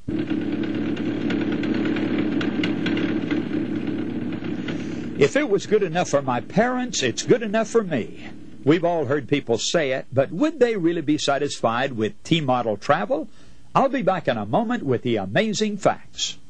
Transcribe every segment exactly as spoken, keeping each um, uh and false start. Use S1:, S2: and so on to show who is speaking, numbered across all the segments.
S1: If it was good enough for my parents, it's good enough for me. We've all heard people say it, but would they really be satisfied with T-model travel? I'll be back in a moment with the amazing facts.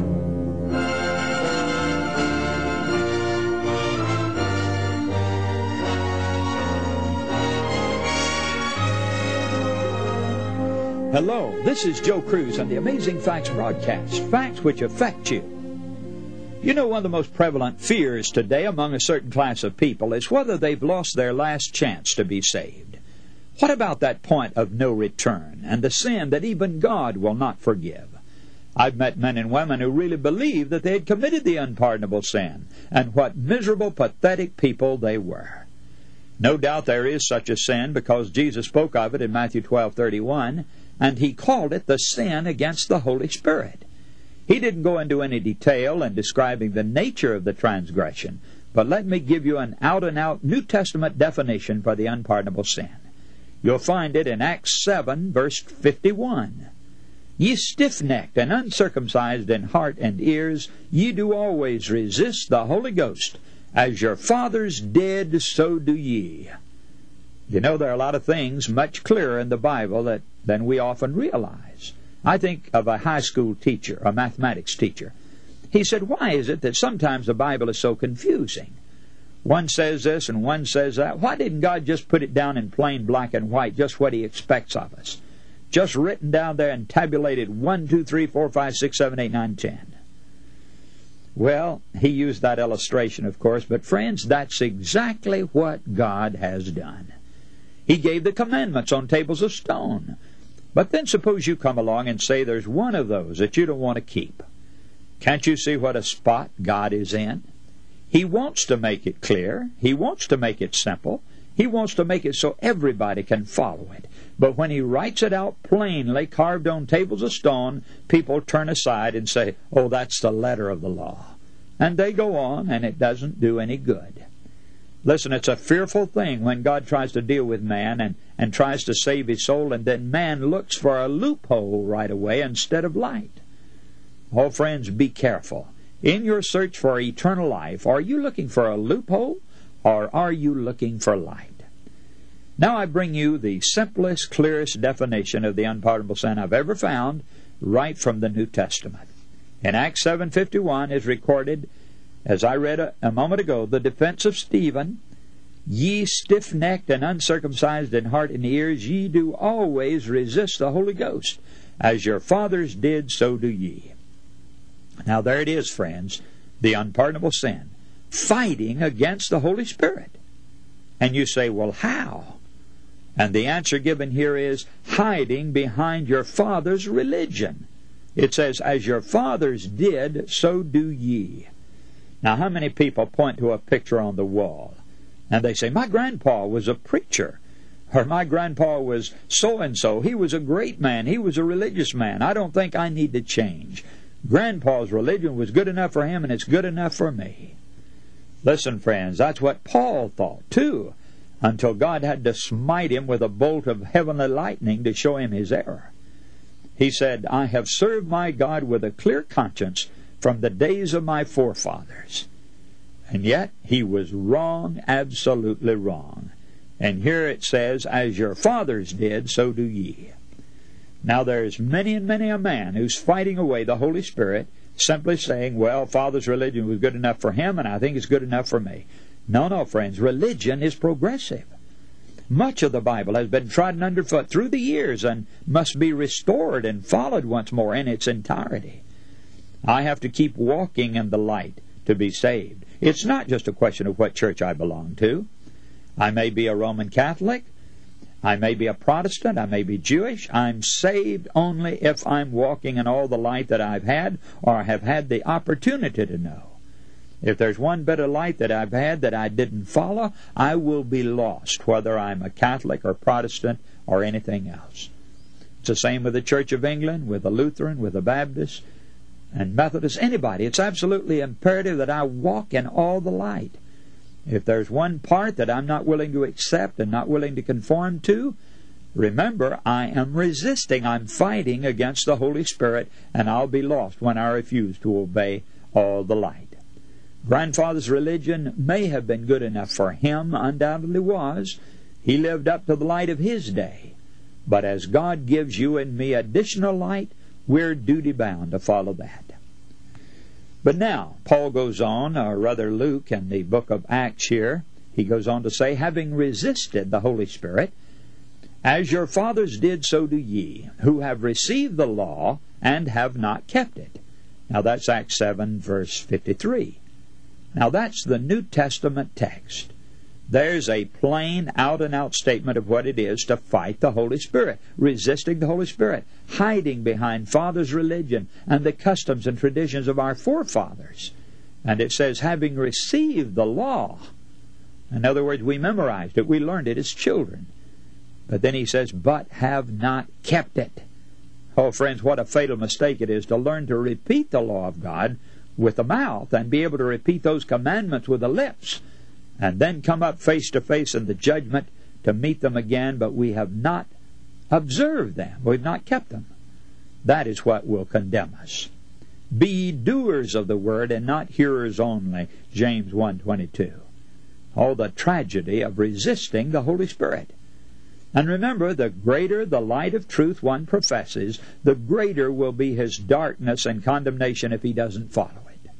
S1: Hello, this is Joe Cruz on the Amazing Facts broadcast, facts which affect you. You know, one of the most prevalent fears today among a certain class of people is whether they've lost their last chance to be saved. What about that point of no return and the sin that even God will not forgive? I've met men and women who really believed that they had committed the unpardonable sin, and what miserable, pathetic people they were. No doubt there is such a sin because Jesus spoke of it in Matthew twelve thirty-one, and He called it the sin against the Holy Spirit. He didn't go into any detail in describing the nature of the transgression, but let me give you an out-and-out New Testament definition for the unpardonable sin. You'll find it in Acts seven, verse fifty-one. Ye stiff-necked and uncircumcised in heart and ears, ye do always resist the Holy Ghost. As your fathers did, so do ye. You know, there are a lot of things much clearer in the Bible that, than we often realize. I think of a high school teacher, a mathematics teacher. He said, why is it that sometimes the Bible is so confusing? One says this and one says that. Why didn't God just put it down in plain black and white, just what He expects of us? Just written down there and tabulated one, two, three, four, five, six, seven, eight, nine, ten. Well, he used that illustration, of course, but friends, that's exactly what God has done. He gave the commandments on tables of stone. But then suppose you come along and say there's one of those that you don't want to keep. Can't you see what a spot God is in? He wants to make it clear. He wants to make it simple. He wants to make it so everybody can follow it. But when He writes it out plainly, carved on tables of stone, people turn aside and say, oh, that's the letter of the law. And they go on, and it doesn't do any good. Listen, it's a fearful thing when God tries to deal with man and, and tries to save his soul, and then man looks for a loophole right away instead of light. Oh, friends, be careful. In your search for eternal life, are you looking for a loophole, or are you looking for light? Now I bring you the simplest, clearest definition of the unpardonable sin I've ever found, right from the New Testament. In Acts seven fifty-one is recorded, as I read a, a moment ago, the defense of Stephen. Ye stiff-necked and uncircumcised in heart and ears, ye do always resist the Holy Ghost. As your fathers did, so do ye. Now there it is, friends, the unpardonable sin, fighting against the Holy Spirit. And you say, well, how? And the answer given here is hiding behind your father's religion. It says, as your fathers did, so do ye. Now, how many people point to a picture on the wall, and they say, my grandpa was a preacher, or my grandpa was so-and-so. He was a great man. He was a religious man. I don't think I need to change. Grandpa's religion was good enough for him, and it's good enough for me. Listen, friends, that's what Paul thought, too, until God had to smite him with a bolt of heavenly lightning to show him his error. He said, I have served my God with a clear conscience from the days of my forefathers. And yet, he was wrong, absolutely wrong. And here it says, as your fathers did, so do ye. Now there's many and many a man who's fighting away the Holy Spirit, simply saying, well, Father's religion was good enough for him, and I think it's good enough for me. No, no, friends, religion is progressive. Much of the Bible has been trodden underfoot through the years and must be restored and followed once more in its entirety. I have to keep walking in the light to be saved. It's not just a question of what church I belong to. I may be a Roman Catholic. I may be a Protestant. I may be Jewish. I'm saved only if I'm walking in all the light that I've had or have had the opportunity to know. If there's one bit of light that I've had that I didn't follow, I will be lost, whether I'm a Catholic or Protestant or anything else. It's the same with the Church of England, with the Lutheran, with the Baptist, and Methodist, anybody. It's absolutely imperative that I walk in all the light. If there's one part that I'm not willing to accept and not willing to conform to, Remember, I am resisting, I'm fighting against the Holy Spirit, and I'll be lost when I refuse to obey all the light. Grandfather's religion may have been good enough for him, undoubtedly was. He lived up to the light of his day. But as God gives you and me additional light, we're duty-bound to follow that. But now, Paul goes on, or rather Luke in the book of Acts here, he goes on to say, having resisted the Holy Spirit, as your fathers did, so do ye, who have received the law and have not kept it. Now that's Acts seven, verse fifty-three. Now that's the New Testament text. There's a plain, out-and-out statement of what it is to fight the Holy Spirit, resisting the Holy Spirit, hiding behind fathers' religion and the customs and traditions of our forefathers. And it says, having received the law. In other words, we memorized it, we learned it as children. But then he says, but have not kept it. Oh, friends, what a fatal mistake it is to learn to repeat the law of God with the mouth and be able to repeat those commandments with the lips, and then come up face to face in the judgment to meet them again, but we have not observed them. We've not kept them. That is what will condemn us. Be ye doers of the word and not hearers only, James one twenty-two. Oh, the tragedy of resisting the Holy Spirit. And remember, the greater the light of truth one professes, the greater will be his darkness and condemnation if he doesn't follow it.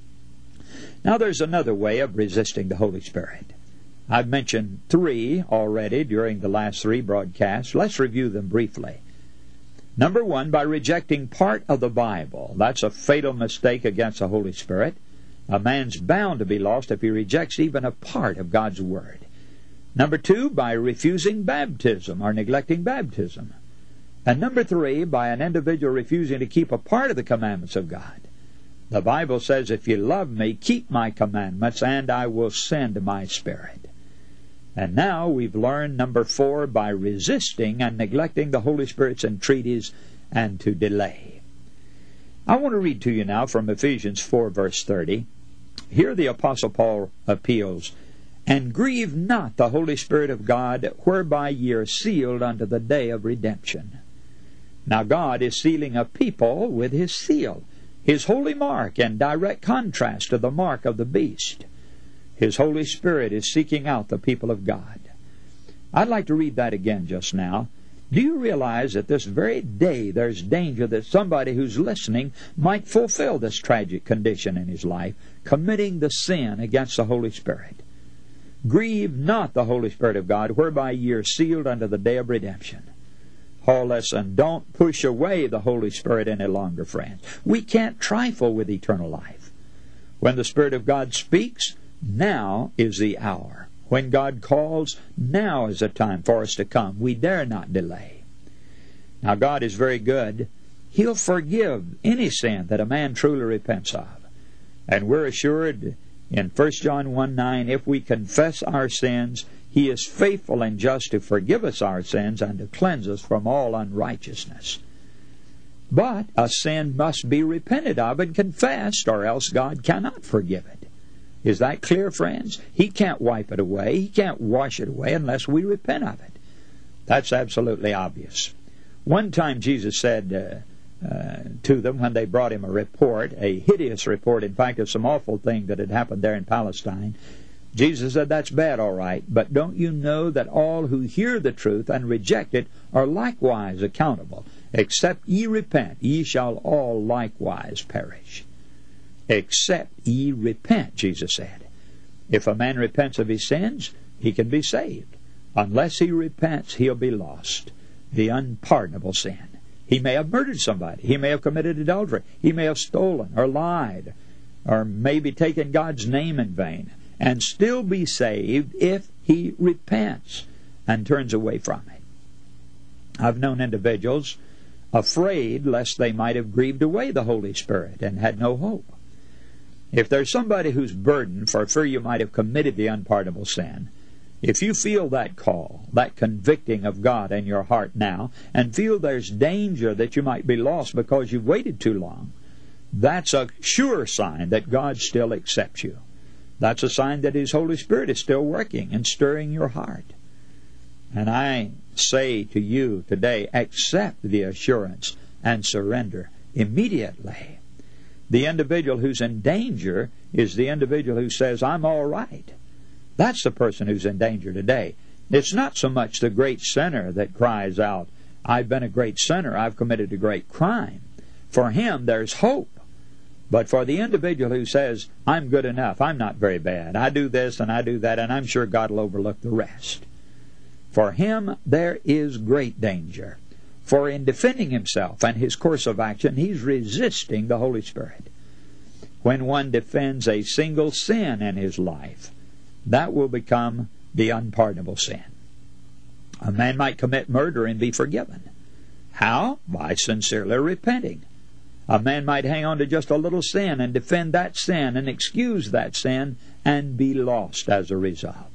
S1: Now there's another way of resisting the Holy Spirit. I've mentioned three already during the last three broadcasts. Let's review them briefly. Number one, by rejecting part of the Bible. That's a fatal mistake against the Holy Spirit. A man's bound to be lost if he rejects even a part of God's Word. Number two, by refusing baptism or neglecting baptism. And number three, by an individual refusing to keep a part of the commandments of God. The Bible says, if you love me, keep my commandments, and I will send my Spirit. And now we've learned, number four, by resisting and neglecting the Holy Spirit's entreaties and to delay. I want to read to you now from Ephesians four, verse thirty. Here the Apostle Paul appeals, and grieve not the Holy Spirit of God, whereby ye are sealed unto the day of redemption. Now God is sealing a people with His seal, His holy mark, in direct contrast to the mark of the beast. His Holy Spirit is seeking out the people of God. I'd like to read that again just now. Do you realize that this very day there's danger that somebody who's listening might fulfill this tragic condition in his life, committing the sin against the Holy Spirit? Grieve not the Holy Spirit of God, whereby ye are sealed unto the day of redemption. Oh, listen, don't push away the Holy Spirit any longer, friends. We can't trifle with eternal life. When the Spirit of God speaks, now is the hour. When God calls, now is the time for us to come. We dare not delay. Now, God is very good. He'll forgive any sin that a man truly repents of. And we're assured in First John one nine, if we confess our sins, He is faithful and just to forgive us our sins and to cleanse us from all unrighteousness. But a sin must be repented of and confessed, or else God cannot forgive it. Is that clear, friends? He can't wipe it away. He can't wash it away unless we repent of it. That's absolutely obvious. One time Jesus said uh, uh, to them when they brought Him a report, a hideous report, in fact, of some awful thing that had happened there in Palestine. Jesus said, that's bad, all right, but don't you know that all who hear the truth and reject it are likewise accountable? Except ye repent, ye shall all likewise perish. Except ye repent, Jesus said. If a man repents of his sins, he can be saved. Unless he repents, he'll be lost. The unpardonable sin. He may have murdered somebody. He may have committed adultery. He may have stolen or lied or maybe taken God's name in vain, and still be saved if he repents and turns away from it. I've known individuals afraid lest they might have grieved away the Holy Spirit and had no hope. If there's somebody who's burdened for fear you might have committed the unpardonable sin, if you feel that call, that convicting of God in your heart now, and feel there's danger that you might be lost because you've waited too long, that's a sure sign that God still accepts you. That's a sign that His Holy Spirit is still working and stirring your heart. And I say to you today, accept the assurance and surrender immediately. The individual who's in danger is the individual who says, I'm all right. That's the person who's in danger today. It's not so much the great sinner that cries out, I've been a great sinner, I've committed a great crime. For him, there's hope. But for the individual who says, I'm good enough, I'm not very bad, I do this and I do that, and I'm sure God will overlook the rest. For him, there is great danger. For in defending himself and his course of action, he's resisting the Holy Spirit. When one defends a single sin in his life, that will become the unpardonable sin. A man might commit murder and be forgiven. How? By sincerely repenting. A man might hang on to just a little sin and defend that sin and excuse that sin and be lost as a result.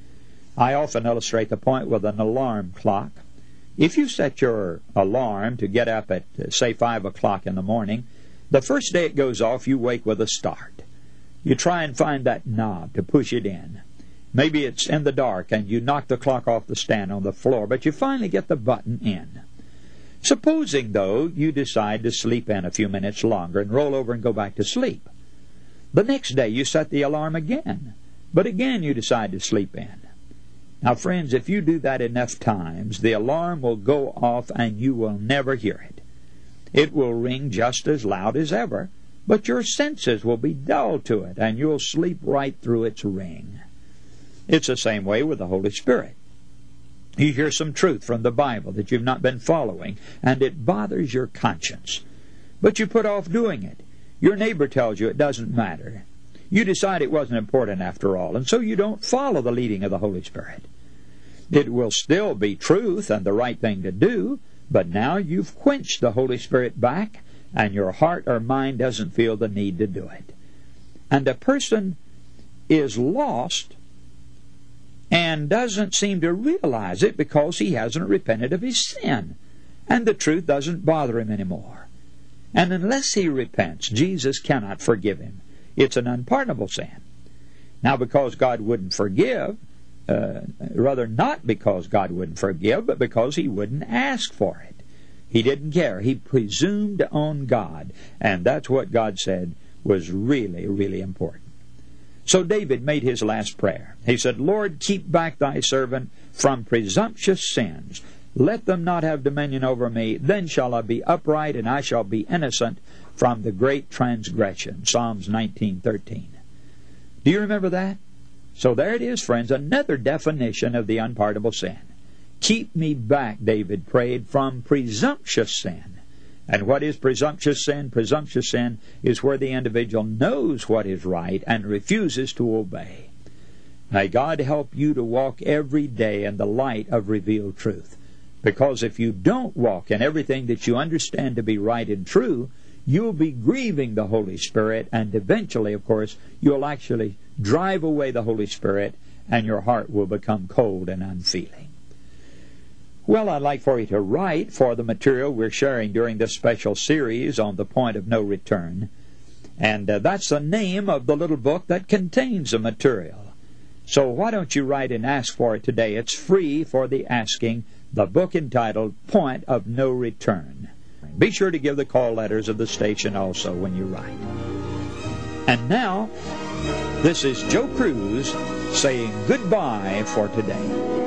S1: I often illustrate the point with an alarm clock. If you set your alarm to get up at, say, five o'clock in the morning, the first day it goes off, you wake with a start. You try and find that knob to push it in. Maybe it's in the dark and you knock the clock off the stand on the floor, but you finally get the button in. Supposing, though, you decide to sleep in a few minutes longer and roll over and go back to sleep. The next day you set the alarm again, but again you decide to sleep in. Now, friends, if you do that enough times, the alarm will go off and you will never hear it. It will ring just as loud as ever, but your senses will be dull to it, and you'll sleep right through its ring. It's the same way with the Holy Spirit. You hear some truth from the Bible that you've not been following, and it bothers your conscience. But you put off doing it. Your neighbor tells you it doesn't matter. You decide it wasn't important after all, and so you don't follow the leading of the Holy Spirit. It will still be truth and the right thing to do, but now you've quenched the Holy Spirit back, and your heart or mind doesn't feel the need to do it. And a person is lost and doesn't seem to realize it because he hasn't repented of his sin, and the truth doesn't bother him anymore. And unless he repents, Jesus cannot forgive him. It's an unpardonable sin. Now, because God wouldn't forgive, uh, rather not because God wouldn't forgive, but because He wouldn't ask for it. He didn't care. He presumed on God, and that's what God said was really, really important. So David made his last prayer. He said, Lord, keep back thy servant from presumptuous sins. Let them not have dominion over me. Then shall I be upright, and I shall be innocent from the great transgression. Psalms nineteen thirteen. Do you remember that? So there it is, friends, another definition of the unpardonable sin. Keep me back, David prayed, from presumptuous sin. And what is presumptuous sin? Presumptuous sin is where the individual knows what is right and refuses to obey. May God help you to walk every day in the light of revealed truth. Because if you don't walk in everything that you understand to be right and true, you'll be grieving the Holy Spirit, and eventually, of course, you'll actually drive away the Holy Spirit, and your heart will become cold and unfeeling. Well, I'd like for you to write for the material we're sharing during this special series on the point of no return. And uh, that's the name of the little book that contains the material. So why don't you write and ask for it today? It's free for the asking. The book entitled Point of No Return. Be sure to give the call letters of the station also when you write. And now, this is Joe Cruz saying goodbye for today.